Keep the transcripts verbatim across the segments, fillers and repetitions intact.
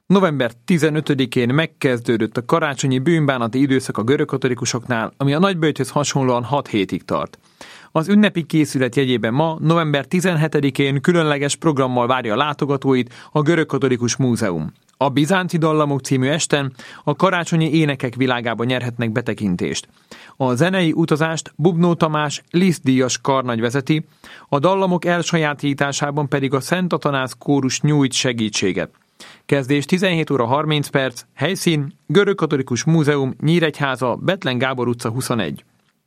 November tizenötödikén megkezdődött a karácsonyi bűnbánati időszak a görögkatolikusoknál, ami a nagyböjthöz hasonlóan hat hétig tart. Az ünnepi készület jegyében ma, november tizenhetedikén különleges programmal várja a látogatóit a Görögkatolikus Múzeum. A Bizánci Dallamok című esten a karácsonyi énekek világába nyerhetnek betekintést. A zenei utazást Bubnó Tamás Liszt-díjas karnagy vezeti, a dallamok elsajátításában pedig a Szent Atanász kórus nyújt segítséget. Kezdés tizenhét óra harminc perc, helyszín Görögkatolikus Múzeum, Nyíregyháza, Bethlen Gábor utca huszonegy.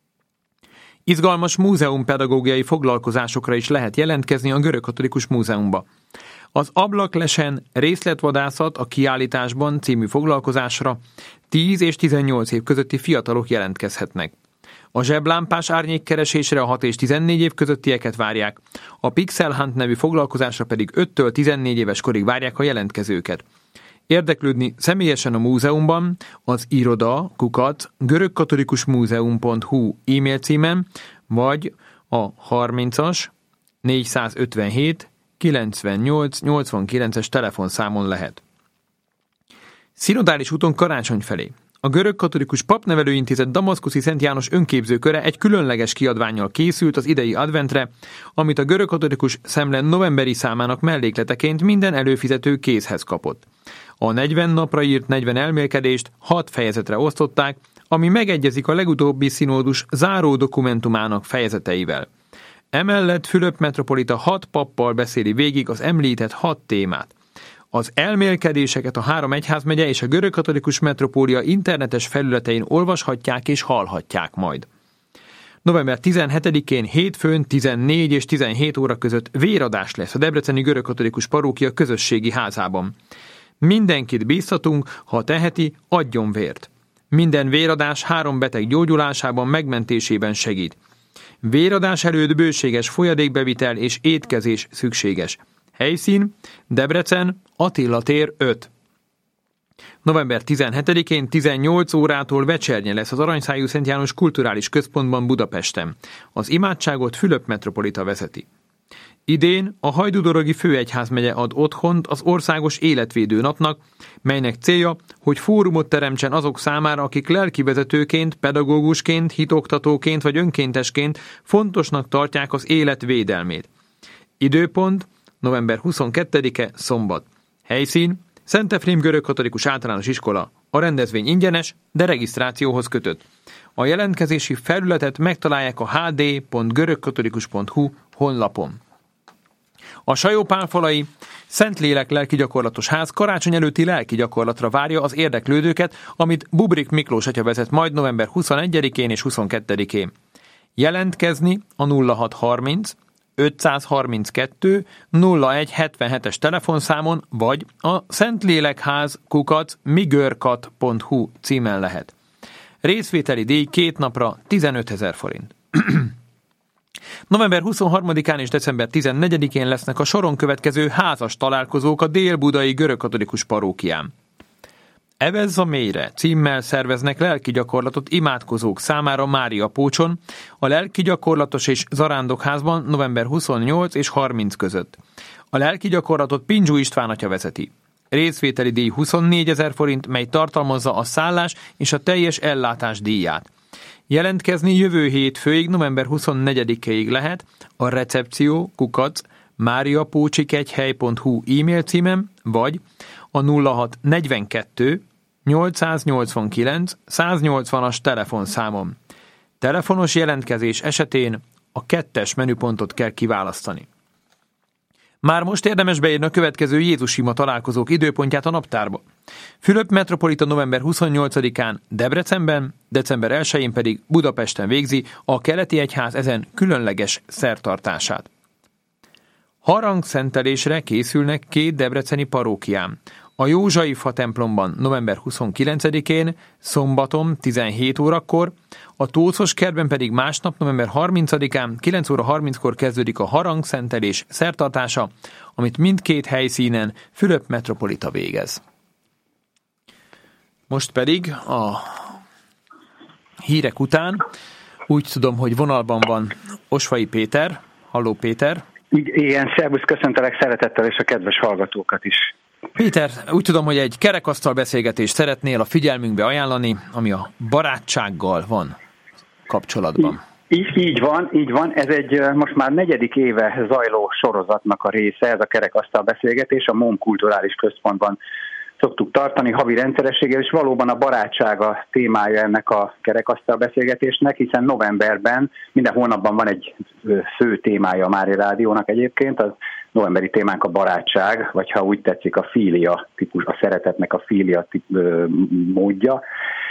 Izgalmas múzeumpedagógiai foglalkozásokra is lehet jelentkezni a Görögkatolikus Múzeumba. Az Ablaklesen részletvadászat a kiállításban című foglalkozásra tíz és tizennyolc év közötti fiatalok jelentkezhetnek. A zseblámpás árnyékkeresésre a hat és tizennégy év közöttieket várják, a Pixel Hunt nevű foglalkozásra pedig öttől tizennégy éves korig várják a jelentkezőket. Érdeklődni személyesen a múzeumban az iroda kukac görögkatolikusmúzeum pont hu e-mail címen, vagy a harmincas négyszázötvenhét kilencvennyolc nyolcvankilences telefonszámon lehet. Szinodális úton karácsony felé. A Görögkatolikus Papnevelőintézet Damaszkuszi Szent János önképzőköre egy különleges kiadvánnyal készült az idei adventre, amit a Görögkatolikus Szemle novemberi számának mellékleteként minden előfizető kézhez kapott. A negyven napra írt negyven elmélkedést hat fejezetre osztották, ami megegyezik a legutóbbi színódus záró dokumentumának fejezeteivel. Emellett Fülöp metropolita hat pappal beszéli végig az említett hat témát. Az elmélkedéseket a három egyházmegye és a Görögkatolikus Metropólia internetes felületein olvashatják és hallhatják majd. november tizenhetedikén hétfőn tizennégy és tizenhét óra között véradás lesz a Debreceni Görögkatolikus Parókia közösségi házában. Mindenkit bíztatunk, ha teheti, adjon vért. Minden véradás három beteg gyógyulásában, megmentésében segít. Véradás előtt bőséges folyadékbevitel és étkezés szükséges. Helyszín Debrecen, Attila tér öt. november tizenhetedikén tizennyolc órától vecsernye lesz az Aranyszájú Szent János Kulturális Központban Budapesten. Az imádságot Fülöp metropolita vezeti. Idén a Hajdúdorogi Főegyházmegye ad otthont az Országos Életvédő Napnak, melynek célja, hogy fórumot teremtsen azok számára, akik lelkivezetőként, pedagógusként, hitoktatóként vagy önkéntesként fontosnak tartják az élet védelmét. Időpont november huszonkettedike szombat. Helyszín Szent Efrém Görögkatolikus Általános Iskola. A rendezvény ingyenes, de regisztrációhoz kötött. A jelentkezési felületet megtalálják a h d pont görögkatolikus pont hu honlapon. A Sajópálfalai Szentlélek lelkigyakorlatos ház karácsony előtti lelkigyakorlatra várja az érdeklődőket, amit Bubrik Miklós atya vezet majd november huszonegyedikén és huszonkettedikén. Jelentkezni a nulla hat harminc ötszázharminckettő nulla egy hetvenhetes telefonszámon, vagy a Szentlélekház kukac migörkat pont hu címen lehet. Részvételi díj két napra tizenötezer forint. november huszonharmadikán és december tizennegyedikén lesznek a soron következő házas találkozók a Dél-Budai Görögkatolikus Parókián. Evezz a mélyre címmel szerveznek lelkigyakorlatot imádkozók számára Mária Pócson, a lelkigyakorlatos és zarándokházban november huszonnyolc és harminc között. A lelkigyakorlatot Pindzsú István atya vezeti. Részvételi díj huszonnégyezer forint, mely tartalmazza a szállás és a teljes ellátás díját. Jelentkezni jövő hétfőig, november huszonnegyedikéig lehet a recepció kukac máriapócsikegyhely pont hu e-mail címem, vagy a nulla hat negyvenkettő nyolcszáznyolcvankilenc száznyolcvanas telefonszámom. Telefonos jelentkezés esetén a kettes menüpontot kell kiválasztani. Már most érdemes beírni a következő Jézus-ima találkozók időpontját a naptárba. Fülöp metropolita november huszonnyolcadikán Debrecenben, december elsején pedig Budapesten végzi a Keleti Egyház ezen különleges szertartását. Harangszentelésre készülnek két debreceni parókián. A Józsai-fa templomban november huszonkilencedikén, szombaton tizenhét órakor, a Tócos kertben pedig másnap november harmincadikán kilenc óra harminckor kezdődik a harangszentelés szertartása, amit mindkét helyszínen Fülöp metropolita végez. Most pedig a hírek után úgy tudom, hogy vonalban van Osvai Péter. Halló Péter! Igen, szervusz, köszöntelek szeretettel, és a kedves hallgatókat is. Péter, úgy tudom, hogy egy kerekasztal beszélgetést szeretnél a figyelmünkbe ajánlani, ami a barátsággal van kapcsolatban. Így, így van, így van. Ez egy most már negyedik éve zajló sorozatnak a része, ez a kerekasztal beszélgetés, a MOM Kulturális Központban szoktuk tartani havi rendszerességgel, és valóban a barátság a témája ennek a kerekasztal beszélgetésnek, hiszen novemberben minden hónapban van egy fő témája a Mária Rádiónak egyébként, az novemberi témánk a barátság, vagy ha úgy tetszik a fília típus, a szeretetnek a fília típus, módja.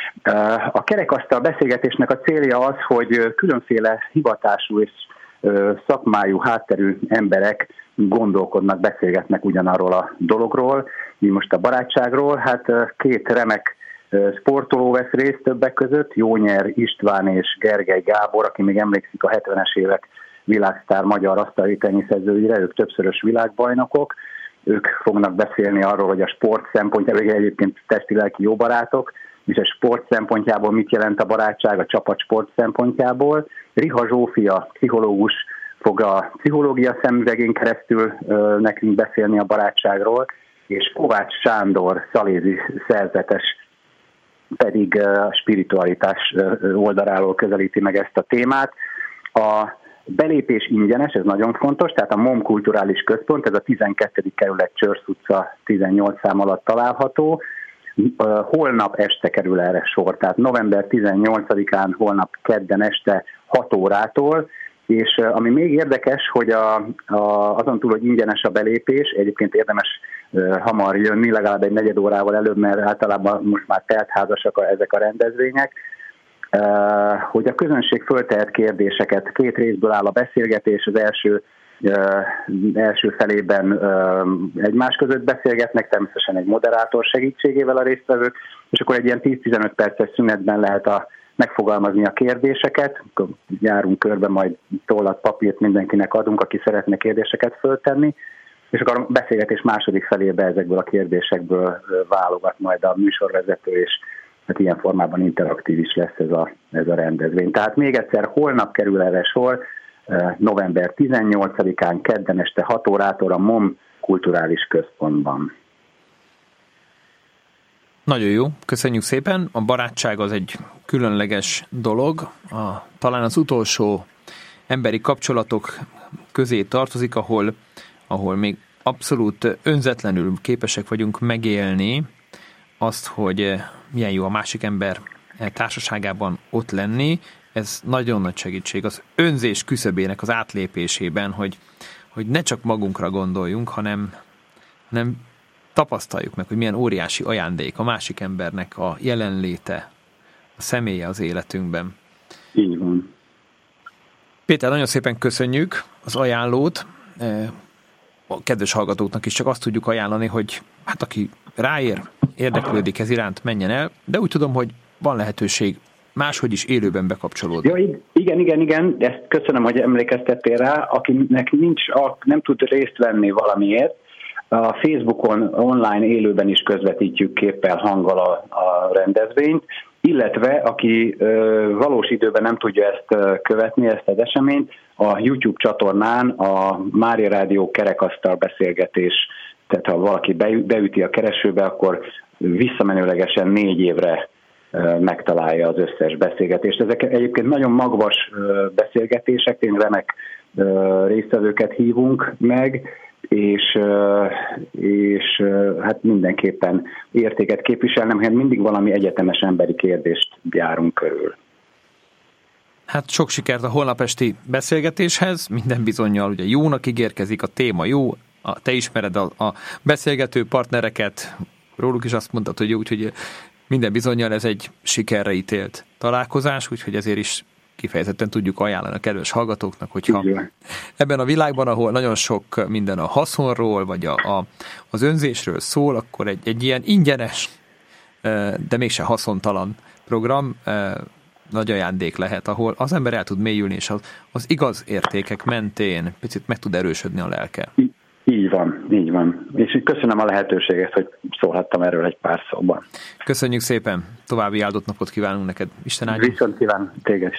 A kerekasztal beszélgetésnek a célja az, hogy különféle hivatású és szakmájú hátterű emberek gondolkodnak, beszélgetnek ugyanarról a dologról, mi most a barátságról. Hát két remek sportoló vesz részt többek között, Jónyer István és Gergely Gábor, aki még emlékszik a hetvenes évek világsztár magyar asztali teniszezőire, ők többszörös világbajnokok. Ők fognak beszélni arról, hogy a sport szempontjából, egyébként testi-lelki jó barátok, és a sport szempontjából mit jelent a barátság, a csapatsport szempontjából. Riha Zsófia, pszichológus, fog a pszichológia szemüvegén keresztül ö, nekünk beszélni a barátságról, és Kovács Sándor, szalézi szerzetes pedig a spiritualitás oldaláról közelíti meg ezt a témát. A belépés ingyenes, ez nagyon fontos, tehát a MOM Kulturális Központ, ez a tizenkettedik kerület Csörsz utca tizennyolc szám alatt található. Holnap este kerül erre sor, tehát november tizennyolcadikán holnap kedden este hat órától, és ami még érdekes, hogy a, a, azon túl, hogy ingyenes a belépés, egyébként érdemes uh, hamar jönni, legalább egy negyed órával előbb, mert általában most már teltházasak a, ezek a rendezvények, uh, hogy a közönség föltehet kérdéseket, két részből áll a beszélgetés, az első Uh, első felében uh, egymás között beszélgetnek, természetesen egy moderátor segítségével a résztvevők, és akkor egy ilyen tíz-tizenöt perces szünetben lehet a, megfogalmazni a kérdéseket, akkor járunk körbe, majd tollat, papírt mindenkinek adunk, aki szeretne kérdéseket föltenni, és akkor a beszélgetés második felébe ezekből a kérdésekből válogat majd a műsorvezető, és hát ilyen formában interaktív is lesz ez a, ez a rendezvény. Tehát még egyszer, holnap kerül erre sor, november tizennyolcadikán kedden este hat órától a MOM Kulturális Központban. Nagyon jó, köszönjük szépen. A barátság az egy különleges dolog. A, talán az utolsó emberi kapcsolatok közé tartozik, ahol, ahol még abszolút önzetlenül képesek vagyunk megélni azt, hogy milyen jó a másik ember társaságában ott lenni. Ez nagyon nagy segítség az önzés küszöbének az átlépésében, hogy, hogy ne csak magunkra gondoljunk, hanem, hanem tapasztaljuk meg, hogy milyen óriási ajándék a másik embernek a jelenléte, a személye az életünkben. Így van. Péter, nagyon szépen köszönjük az ajánlót. A kedves hallgatóknak is csak azt tudjuk ajánlani, hogy hát aki ráér, érdeklődik ez iránt, menjen el, de úgy tudom, hogy van lehetőség máshogy is élőben bekapcsolódni. Ja, igen, igen, igen, ezt köszönöm, hogy emlékeztettél rá, akinek nincs, nem tud részt venni valamiért, a Facebookon online élőben is közvetítjük képpel, hanggal a, a rendezvényt, illetve aki ö, valós időben nem tudja ezt ö, követni, ezt az eseményt, a YouTube csatornán a Mária Rádió kerekasztal beszélgetés, tehát ha valaki beüti a keresőbe, akkor visszamenőlegesen négy évre megtalálja az összes beszélgetést. Ezek egyébként nagyon magvas beszélgetések, tényleg remek résztvevőket hívunk meg, és, és hát mindenképpen értéket képviselnem, mert mindig valami egyetemes emberi kérdést járunk körül. Hát sok sikert a holnap esti beszélgetéshez, minden bizonnyal ugye jónak ígérkezik, a téma jó, a, te ismered a, a beszélgető partnereket, róluk is azt mondtad, hogy jó, úgyhogy minden bizonnyal ez egy sikerre ítélt találkozás, úgyhogy ezért is kifejezetten tudjuk ajánlani a kedves hallgatóknak, hogyha ebben a világban, ahol nagyon sok minden a haszonról, vagy a, a, az önzésről szól, akkor egy, egy ilyen ingyenes, de mégse haszontalan program nagy ajándék lehet, ahol az ember el tud mélyülni, és az, az igaz értékek mentén picit meg tud erősödni a lelke. Így van, így van. És köszönöm a lehetőséget, hogy szólhattam erről egy pár szóban. Köszönjük szépen, további áldott napot kívánunk neked, Isten áldja. Viszont kíván, téged.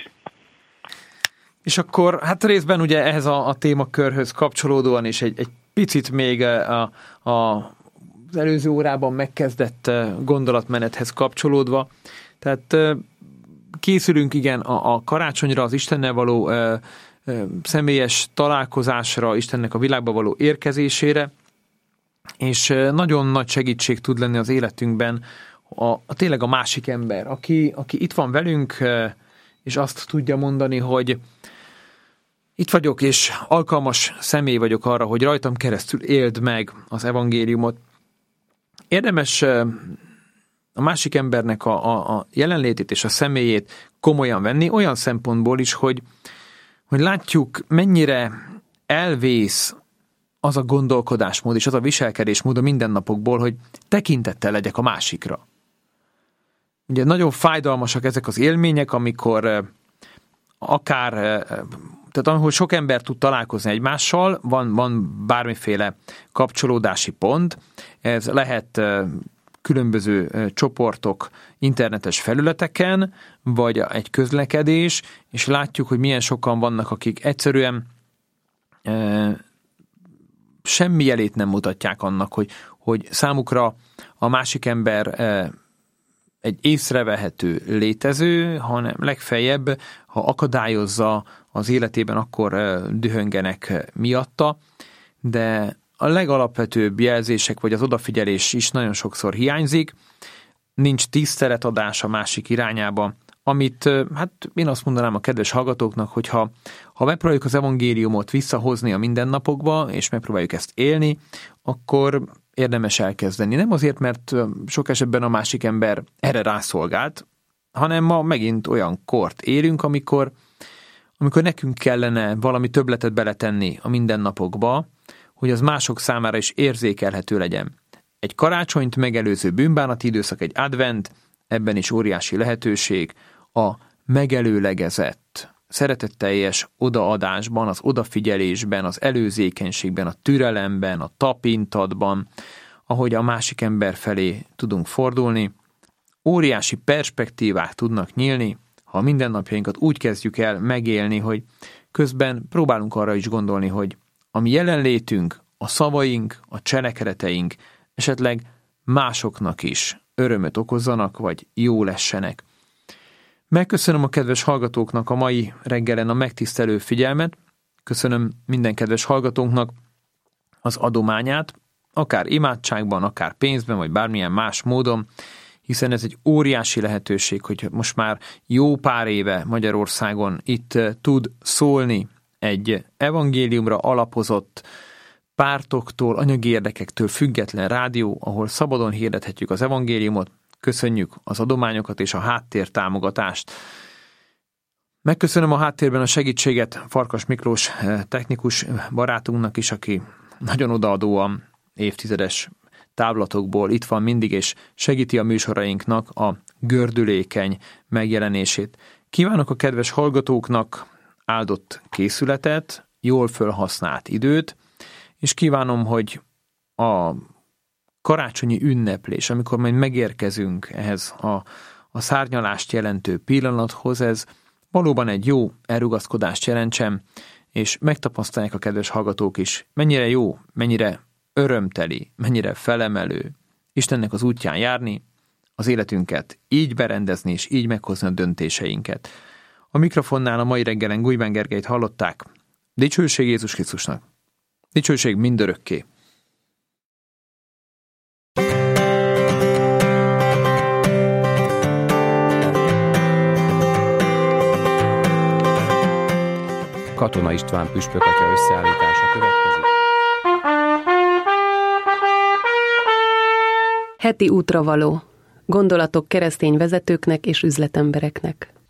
És akkor hát részben ugye ehhez a, a témakörhöz kapcsolódóan is egy, egy picit még a, a az előző órában megkezdett gondolatmenethez kapcsolódva. Tehát készülünk igen a, a karácsonyra, az Istennel való ö, ö, személyes találkozásra, Istennek a világba való érkezésére, és nagyon nagy segítség tud lenni az életünkben a, a tényleg a másik ember, aki, aki itt van velünk, és azt tudja mondani, hogy itt vagyok, és alkalmas személy vagyok arra, hogy rajtam keresztül éld meg az evangéliumot. Érdemes a másik embernek a, a, a jelenlétét és a személyét komolyan venni, olyan szempontból is, hogy, hogy látjuk, mennyire elvész az a gondolkodásmód és az a viselkedésmód a mindennapokból, hogy tekintettel legyek a másikra. Ugye nagyon fájdalmasak ezek az élmények, amikor akár, tehát ahol sok ember tud találkozni egymással, van, van bármiféle kapcsolódási pont, ez lehet különböző csoportok internetes felületeken, vagy egy közlekedés, és látjuk, hogy milyen sokan vannak, akik egyszerűen e, semmi jelét nem mutatják annak, hogy, hogy számukra a másik ember e, egy észrevehető létező, hanem legfeljebb, ha akadályozza az életében, akkor e, dühöngenek miatta, de a legalapvetőbb jelzések, vagy az odafigyelés is nagyon sokszor hiányzik, nincs tiszteletadás a másik irányába, amit, hát én azt mondanám a kedves hallgatóknak, hogy ha, ha megpróbáljuk az evangéliumot visszahozni a mindennapokba, és megpróbáljuk ezt élni, akkor érdemes elkezdeni. Nem azért, mert sok esetben a másik ember erre rászolgált, hanem ma megint olyan kort élünk, amikor, amikor nekünk kellene valami többletet beletenni a mindennapokba, hogy az mások számára is érzékelhető legyen. Egy karácsonyt megelőző bűnbánati időszak, egy advent, ebben is óriási lehetőség, a megelőlegezett, szeretetteljes odaadásban, az odafigyelésben, az előzékenységben, a türelemben, a tapintatban, ahogy a másik ember felé tudunk fordulni. Óriási perspektívák tudnak nyílni, ha a mindennapjainkat úgy kezdjük el megélni, hogy közben próbálunk arra is gondolni, hogy a mi jelenlétünk, a szavaink, a cselekedeteink esetleg másoknak is örömöt okozzanak, vagy jó lessenek. Megköszönöm a kedves hallgatóknak a mai reggelen a megtisztelő figyelmet, köszönöm minden kedves hallgatónknak az adományát, akár imádságban, akár pénzben, vagy bármilyen más módon, hiszen ez egy óriási lehetőség, hogy most már jó pár éve Magyarországon itt tud szólni egy evangéliumra alapozott, pártoktól, anyagi érdekektől független rádió, ahol szabadon hirdethetjük az evangéliumot. Köszönjük az adományokat és a háttértámogatást. Megköszönöm a háttérben a segítséget Farkas Miklós technikus barátunknak is, aki nagyon odaadóan évtizedes távlatokból itt van mindig, és segíti a műsorainknak a gördülékeny megjelenését. Kívánok a kedves hallgatóknak áldott készületet, jól fölhasznált időt, és kívánom, hogy a karácsonyi ünneplés, amikor majd megérkezünk ehhez a, a szárnyalást jelentő pillanathoz, ez valóban egy jó elrugaszkodást jelentsen, és megtapasztalják a kedves hallgatók is, mennyire jó, mennyire örömteli, mennyire felemelő Istennek az útján járni, az életünket így berendezni, és így meghozni a döntéseinket. A mikrofonnál a mai reggelen Gulyben Gergelyt hallották. Dicsőség Jézus Krisztusnak! Dicsőség mindörökké! Katona István püspök atya összeállítása következik. Heti útravaló. Gondolatok keresztény vezetőknek és üzletembereknek.